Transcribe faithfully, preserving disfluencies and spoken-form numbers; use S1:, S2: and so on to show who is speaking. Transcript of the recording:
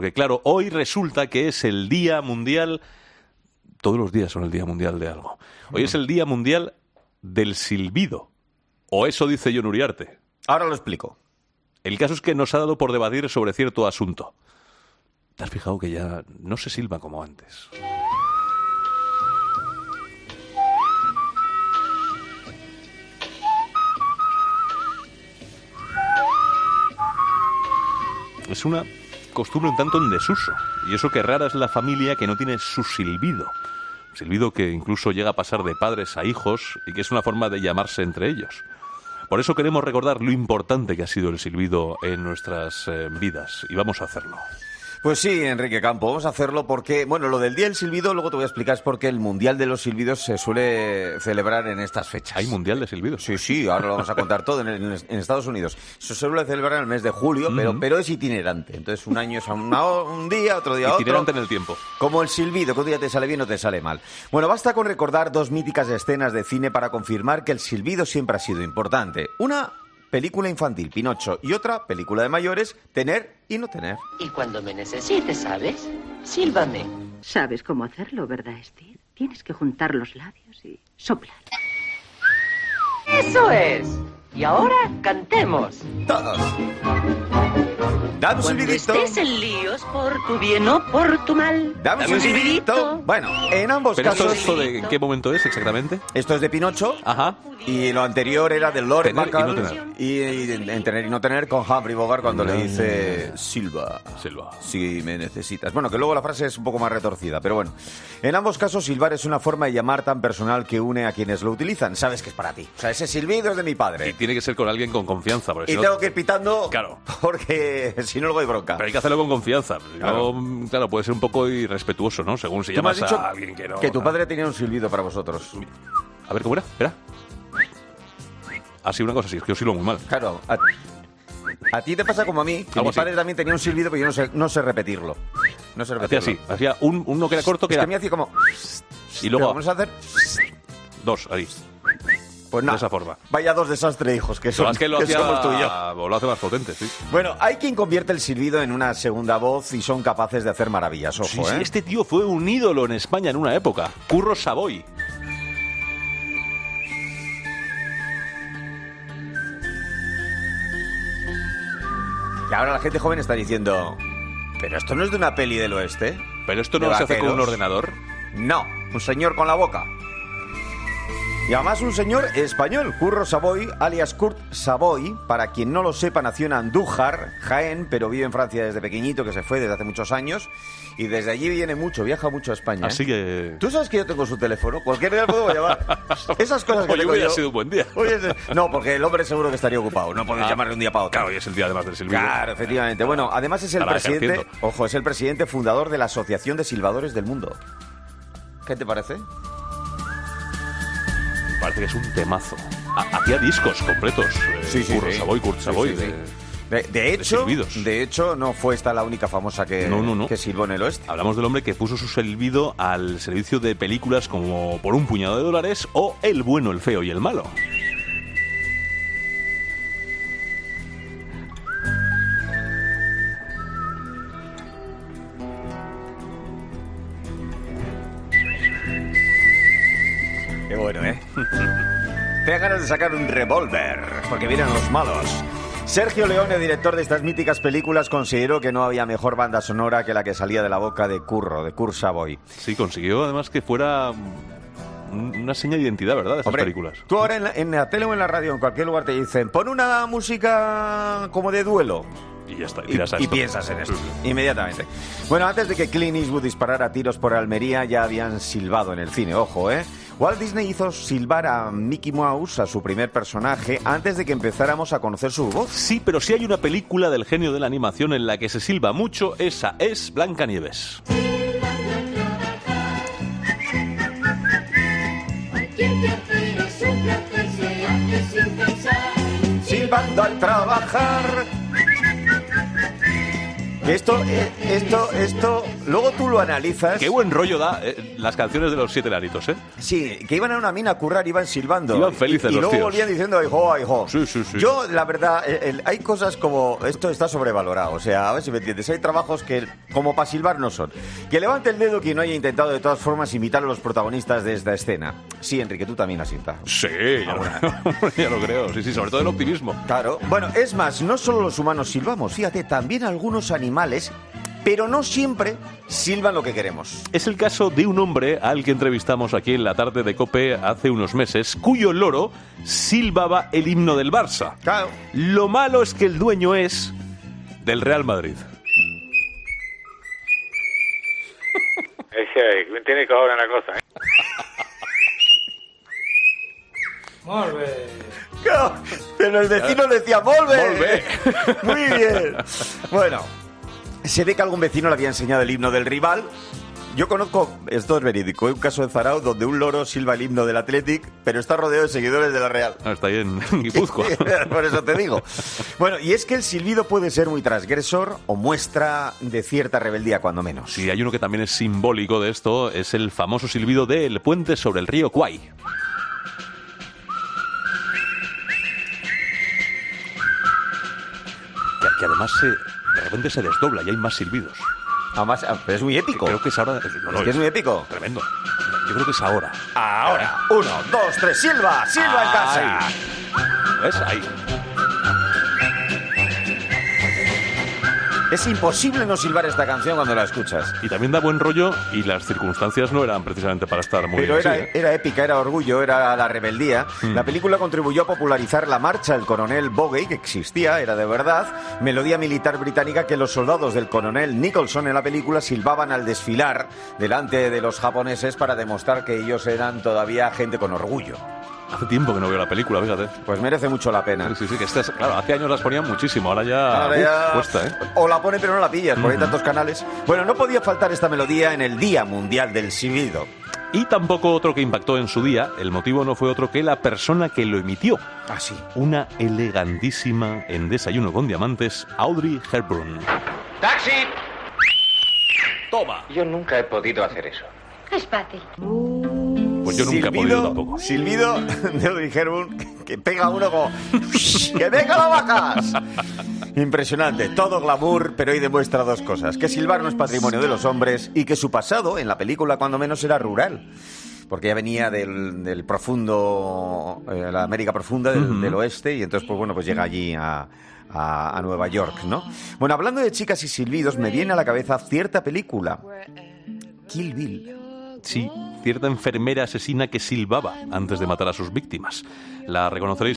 S1: Porque claro, hoy resulta que es el Día Mundial... Todos los días son el Día Mundial de algo. Hoy es el Día Mundial del silbido. O eso dice Jon Uriarte.
S2: Ahora lo explico.
S1: El caso es que nos ha dado por debatir sobre cierto asunto. ¿Te has fijado que ya no se silba como antes? Es una costumbre un tanto en desuso. Y eso que rara es la familia que no tiene su silbido. Silbido que incluso llega a pasar de padres a hijos y que es una forma de llamarse entre ellos. Por eso queremos recordar lo importante que ha sido el silbido en nuestras eh, vidas. Y vamos a hacerlo.
S2: Pues sí, Enrique Campo, vamos a hacerlo porque, bueno, lo del Día del Silbido, luego te voy a explicar, es porque el Mundial de los Silbidos se suele celebrar en estas fechas.
S1: ¿Hay Mundial de Silbidos?
S2: Sí, sí, ahora lo vamos a contar todo en, en, en Estados Unidos. Se suele celebrar en el mes de julio, uh-huh. pero, pero es itinerante. Entonces, un año es una, un día, otro día otro.
S1: Itinerante en el tiempo.
S2: Como el silbido, que un día te sale bien o te sale mal. Bueno, basta con recordar dos míticas escenas de cine para confirmar que el silbido siempre ha sido importante. Una... película infantil, Pinocho, y otra, película de mayores, Tener y no tener.
S3: Y cuando me necesites, ¿sabes? Sílvame.
S4: Sabes cómo hacerlo, ¿verdad, Steve? Tienes que juntar los labios y soplar.
S3: ¡Eso es! Y ahora cantemos.
S2: Todos. Dame un
S3: Cuando
S2: silbidito.
S3: estés en líos por tu bien o por tu mal.
S2: Dame un silbidito. Bueno, en ambos
S1: ¿Pero
S2: casos...
S1: esto, esto de en qué momento es exactamente?
S2: Esto es de Pinocho.
S1: Ajá.
S2: Y lo anterior era de Lord
S1: Tener y
S2: Bacall.
S1: no tener.
S2: Y, y en Tener y no tener con Humphrey Bogart cuando
S1: No.
S2: le dice Silva.
S1: Silva.
S2: Si me necesitas. Bueno, que luego la frase es un poco más retorcida, pero bueno. En ambos casos, silbar es una forma de llamar tan personal que une a quienes lo utilizan. Sabes que es para ti. O sea, ese silbido es de mi padre.
S1: Y tiene que ser con alguien con confianza. Porque
S2: Y
S1: si no...
S2: tengo que ir pitando
S1: Claro.
S2: porque si no luego hay bronca.
S1: Pero hay que hacerlo con confianza.
S2: Claro.
S1: No, claro, puede ser un poco irrespetuoso, ¿no? Según si
S2: Tú me has
S1: llamas
S2: dicho
S1: a alguien que no...
S2: que tu padre tenía un silbido para vosotros.
S1: A ver, ¿cómo era? Espera. Así, una cosa así, es que yo silbo muy mal.
S2: Claro. A, a ti te pasa como a mí, que
S1: Algo
S2: mi
S1: así.
S2: padre también tenía un silbido, pero yo no sé, no sé repetirlo. No sé
S1: Hacía
S2: repetirlo.
S1: así, hacía un, uno que era corto, que
S2: Es
S1: era...
S2: que me hacía como...
S1: Y luego
S2: Pero vamos a hacer...
S1: dos, ahí.
S2: Pues nada.
S1: De esa forma.
S2: Vaya dos desastres, hijos, que son,
S1: Son, que lo
S2: que
S1: hacía...
S2: somos tú y yo.
S1: o lo hace más potente, sí.
S2: Bueno, hay quien convierte el silbido en una segunda voz y son capaces de hacer maravillas, ojo,
S1: Sí,
S2: ¿eh?
S1: sí, este tío fue un ídolo en España en una época. Curro Savoy.
S2: Y ahora la gente joven está diciendo... ¿Pero esto no es de una peli del oeste?
S1: Pero esto
S2: ¿De
S1: no se hace con un
S2: vaqueros?
S1: ordenador.
S2: No, un señor con la boca. Y además un señor español, Curro Savoy, alias Kurt Savoy. Para quien no lo sepa, nació en Andújar, Jaén, pero vive en Francia desde pequeñito, que se fue desde hace muchos años. Y desde allí viene mucho, viaja mucho a España.
S1: Así
S2: ¿eh?
S1: que...
S2: ¿Tú sabes que yo tengo su teléfono? Cualquier día puedo llamar. Esas cosas que
S1: Hoy
S2: tengo
S1: hubiera
S2: yo...
S1: sido un buen día.
S2: Hoy es- No, porque el hombre seguro que estaría ocupado. No puedes
S1: Ah,
S2: llamarle un día para otro.
S1: Claro, y es el día además del silbido.
S2: Claro, efectivamente. Bueno, además es el
S1: Estará
S2: presidente...
S1: ejerciendo.
S2: Ojo, es el presidente fundador de la Asociación de Silbadores del Mundo. ¿Qué te parece?
S1: Parece que es un temazo. Ha- Hacía discos completos. eh, Curro Savoy, Kurt
S2: Sí,
S1: Savoy.
S2: sí, sí.
S1: de-
S2: De, de hecho,
S1: silbidos.
S2: de hecho, no fue esta la única famosa que,
S1: No, no, no.
S2: que silbó en el oeste.
S1: Hablamos del hombre que puso su silbido al servicio de películas como Por un puñado de dólares o El bueno, el feo y el malo.
S2: Qué bueno, ¿eh? Te da ganas de sacar un revólver, porque vienen los malos. Sergio Leone, director de estas míticas películas, consideró que no había mejor banda sonora que la que salía de la boca de Curro, de Kurt Savoy.
S1: Sí, consiguió además que fuera un- una seña de identidad, ¿verdad? De estas
S2: Hombre,
S1: películas.
S2: tú ahora en la, en la tele o en la radio, en cualquier lugar, te dicen, pon una música como de duelo.
S1: Y ya está, y
S2: Y,
S1: tiras a
S2: y
S1: esto.
S2: piensas en esto,
S1: Sí, sí.
S2: inmediatamente. Bueno, antes de que Clint Eastwood disparara tiros por Almería, ya habían silbado en el cine, ojo, ¿eh? Walt Disney hizo silbar a Mickey Mouse, a su primer personaje, antes de que empezáramos a conocer su voz.
S1: Sí, pero si hay una película del genio de la animación en la que se silba mucho, esa es Blancanieves.
S2: Silbando al trabajar. Que esto, eh, esto, esto, luego tú lo analizas.
S1: Qué buen rollo da eh, las canciones de los siete enanitos, ¿eh?
S2: Sí, que iban a una mina a currar, iban silbando.
S1: Iban felices
S2: y, y
S1: los
S2: luego
S1: tíos.
S2: volvían diciendo, ay, jo, ay, jo.
S1: Sí, sí, sí.
S2: Yo, la verdad, el, el, hay cosas como... Esto está sobrevalorado, o sea, a ver si me entiendes. Hay trabajos que, como para silbar, no son. Que levante el dedo quien no haya intentado de todas formas imitar a los protagonistas de esta escena. Sí, Enrique, tú también has silbado.
S1: Sí, ya lo, ya lo creo. Sí, sí, sobre todo el optimismo.
S2: Claro. Bueno, es más, no solo los humanos silbamos, fíjate, también algunos animales, pero no siempre silban lo que queremos.
S1: Es el caso de un hombre al que entrevistamos aquí en la tarde de COPE hace unos meses, cuyo loro silbaba el himno del Barça.
S2: Claro.
S1: Lo malo es que el dueño es del Real Madrid.
S5: Ese, tiene que ahora una cosa, ¿eh?
S6: Molt bé.
S2: Claro, pero el vecino decía, ¡volve!
S1: Volve.
S2: Muy bien. Bueno, se ve que algún vecino le había enseñado el himno del rival. Yo conozco, esto es verídico, hay un caso de Zarauz donde un loro silba el himno del Athletic, pero está rodeado de seguidores de la Real.
S1: Ah, está ahí en Guipúzcoa.
S2: Por eso te digo. Bueno, y es que el silbido puede ser muy transgresor o muestra de cierta rebeldía, cuando menos.
S1: Sí, hay uno que también es simbólico de esto, es el famoso silbido del puente sobre el río Kwai. Que, que además se, de repente se desdobla y hay más silbidos.
S2: Además, pero es muy épico.
S1: Creo que es ahora... No, no,
S2: es que es muy épico.
S1: Tremendo. Yo creo que es ahora.
S2: Ahora. Uno, dos, tres, silba, silba en casa.
S1: Ahí. ¿Ves? Ahí.
S2: Es imposible no silbar esta canción cuando la escuchas.
S1: Y también da buen rollo y las circunstancias no eran precisamente para estar muy...
S2: Pero era,
S1: así, ¿eh?
S2: era épica, era orgullo, era la rebeldía.
S1: Mm.
S2: La película contribuyó a popularizar la marcha del coronel Bogey, que existía, era de verdad, melodía militar británica que los soldados del coronel Nicholson en la película silbaban al desfilar delante de los japoneses para demostrar que ellos eran todavía gente con orgullo.
S1: Hace tiempo que no veo la película, fíjate.
S2: Pues merece mucho la pena.
S1: Sí, sí, sí, que esta es- claro, hace años las ponían muchísimo, ahora ya,
S2: Ahora
S1: uf,
S2: ya-
S1: cuesta, ¿eh?
S2: O la pone pero no la pillas, porque hay tantos canales. Bueno, no podía faltar esta melodía en el Día Mundial del Silbido.
S1: Y tampoco otro que impactó en su día, el motivo no fue otro que la persona que lo emitió.
S2: Ah, sí.
S1: Una elegantísima en Desayuno con Diamantes, Audrey Hepburn.
S7: ¡Taxi!
S1: ¡Toma!
S7: Yo nunca he podido hacer eso.
S8: Es fácil.
S1: Pues yo nunca he podido tampoco.
S2: Silbido de Audrey Hepburn que, que pega uno como... ¡Que venga las vacas! Impresionante, todo glamour, pero hoy demuestra dos cosas. Que silbar no es patrimonio de los hombres y que su pasado, en la película cuando menos, era rural. Porque ya venía del, del profundo... Eh, la América profunda, del,
S1: Uh-huh.
S2: del oeste, y entonces, pues bueno, pues llega allí a... A, a Nueva York, ¿no? Bueno, hablando de chicas y silbidos, me viene a la cabeza cierta película, Kill Bill.
S1: Sí, cierta enfermera asesina que silbaba antes de matar a sus víctimas. La reconoceréis